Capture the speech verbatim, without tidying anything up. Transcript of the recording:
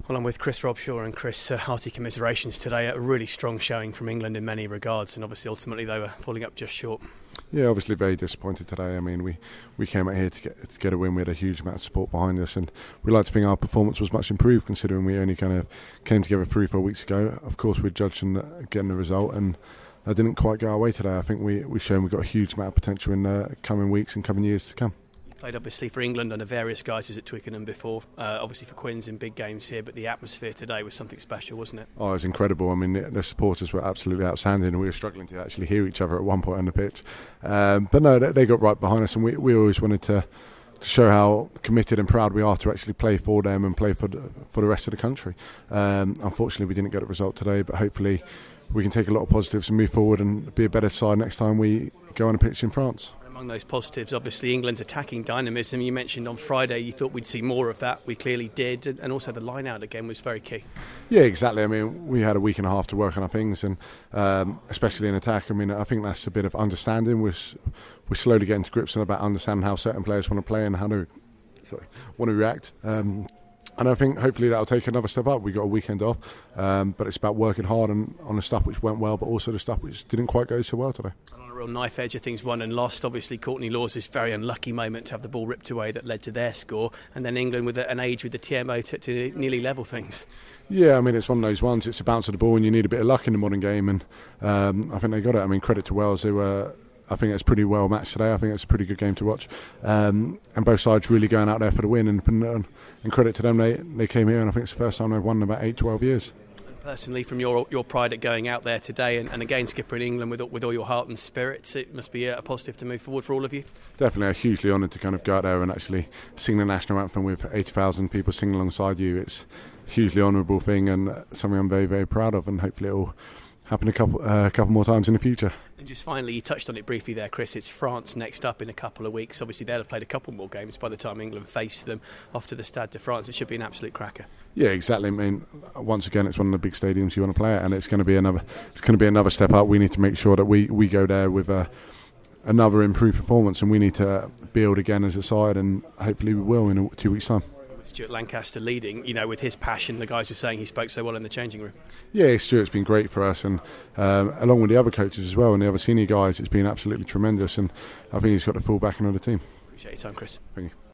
Well, I'm with Chris Robshaw, and Chris, uh, hearty commiserations today. A really strong showing from England in many regards, and obviously ultimately they were falling up just short. Yeah, obviously very disappointed today. I mean, we, we came out here to get to get a win. We had a huge amount of support behind us, and we like to think our performance was much improved considering we only kind of came together three or four weeks ago. Of course, we're judging getting the result, and that didn't quite go our way today. I think we, we've shown we've got a huge amount of potential in the coming weeks and coming years to come. Played obviously for England under various guises at Twickenham before, uh, obviously for Quins in big games here, but the atmosphere today was something special, wasn't it? Oh, it was incredible. I mean, the, the supporters were absolutely outstanding, and we were struggling to actually hear each other at one point on the pitch. Um, but no, they, they got right behind us, and we, we always wanted to, to show how committed and proud we are to actually play for them and play for the, for the rest of the country. Um, unfortunately, we didn't get a result today, but hopefully we can take a lot of positives and move forward and be a better side next time we go on a pitch in France. Among those positives, obviously England's attacking dynamism. You mentioned on Friday you thought we'd see more of that. We clearly did, and also the line out again was very key. Yeah, exactly. I mean, we had a week and a half to work on our things, and um, especially in attack. I mean, I think that's a bit of understanding. We're we're slowly getting to grips on about understanding how certain players want to play and how to sorry, want to react. Um, And I think hopefully that'll take another step up. We got a weekend off, um, but it's about working hard on, on the stuff which went well, but also the stuff which didn't quite go so well today. And on a real knife edge of things won and lost, obviously Courtney Lawes' very unlucky moment to have the ball ripped away that led to their score, and then England with an age with the T M O to, to nearly level things. Yeah, I mean, it's one of those ones. It's a bounce of the ball and you need a bit of luck in the modern game, and um, I think they got it. I mean, credit to Wales. They were... I think it's pretty well matched today. I think it's a pretty good game to watch, um, and both sides really going out there for the win. And, and, and credit to them, they they came here, and I think it's the first time they've won in about eight, twelve years. Personally, from your your pride at going out there today, and, and again skippering England with with all your heart and spirits, it must be a positive to move forward for all of you. Definitely, I'm hugely honoured to kind of go out there and actually sing the national anthem with eighty thousand people singing alongside you. It's a hugely honourable thing and something I'm very very proud of, and hopefully it will happen a couple uh, a couple more times in the future. And just finally, you touched on it briefly there, Chris, it's France next up in a couple of weeks. Obviously they'll have played a couple more games by the time England face them off to the Stade de France. It should be an absolute cracker. Yeah, exactly. I mean, once again, it's one of the big stadiums you want to play at, and it's going to be another it's going to be another step up. We need to make sure that we, we go there with a, another improved performance, and we need to build again as a side, and hopefully we will in a, two weeks' time. Stuart Lancaster leading, you know, with his passion, the guys were saying he spoke so well in the changing room. Yeah, Stuart's been great for us, and um, along with the other coaches as well and the other senior guys, it's been absolutely tremendous, and I think he's got the full backing of the team. Appreciate your time, Chris. Thank you.